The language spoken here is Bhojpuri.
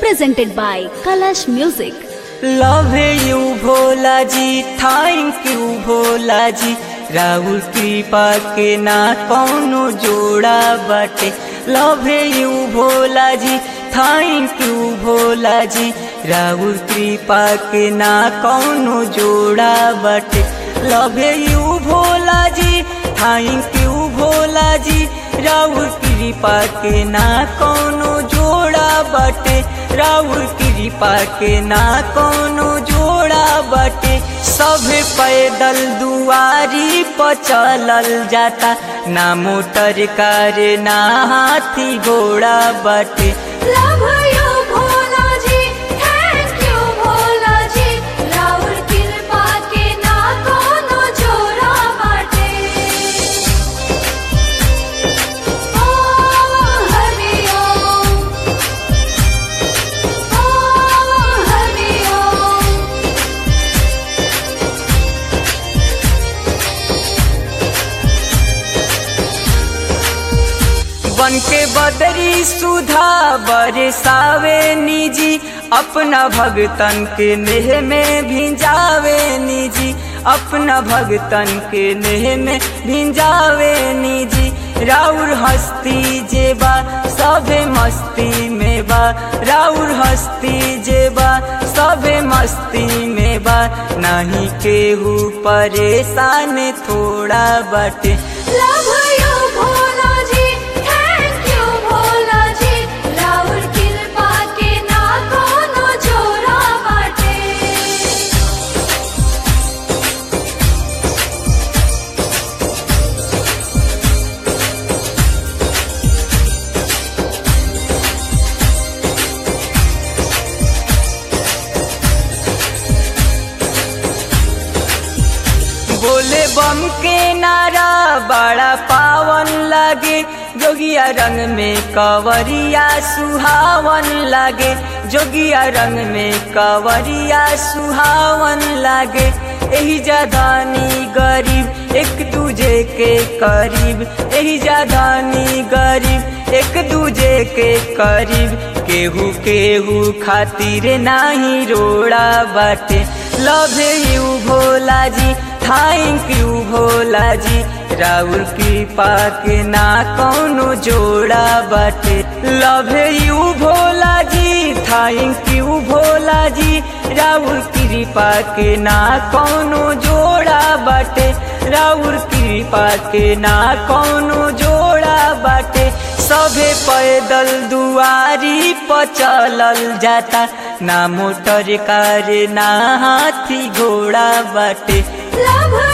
presented by Kalash Music. Love you Bhola ji, thank you Bhola जी, राहुल कृपा के ना कौनो जोड़ा बाटे। Love you Bhola ji, thank you Bhola जी, राहुल कृपा के ना कौनो जोड़ा बाटे। Love you Bhola ji, thank you Bhola जी, राहुल कृपा के ना कौनो जोड़ा बाटे। राहुल कृपा के ना कौनो जोड़ा बाटे। सब पैदल दुआरी पर चलल जाता, ना मोटर कार ना हाथी घोड़ा बाटे। Love you Bhola ji, thank you Bhola जी, राहुल कृपा के ना कोनो जोड़ा बाटे। ओ हरि ओम, ओ हरि ओम। बन के बदरी सुधा बरसावे निजी, अपना भगतन के नेह में भिंजावे निजी, अपना भगतन के नेह में भिंजावे निजी। राउर हस्ती जेबा सभे मस्ती में बा, राउर हस्ती जेबा सभे मस्ती में बा, नहीं केहू परेशान थोड़ा बाटे। Love you Bhola ji, thank you Bhola जी, राहुल कृपा के ना कोनो जोड़ा बाटे। बोले बम के नारा बड़ा पावन लागे, जोगिया रंग में कवरिया सुहावन लागे, जोगिया रंग में कवरिया सुहावन लागे। एही जादानी गरीब एक दूजे के करीब, एही जादानी गरीब एक दूजे के करीब, केहू केहू खातिर नाही रोड़ा बाटे। Love you Bhola ji, thank you Bhola जी, राहुल कृपा के ना कौनो जोड़ा बाटे। Love you Bhola ji, thank you Bhola जी, राहुल कृपा के ना कौनो जोड़ा बाटे। राहुल कृपा के ना कौनो जोड़ा बाटे। सभे पैदल दुआरी पर चलल जाता, ना मोटर कार ना हाथी घोड़ा बाटे। लव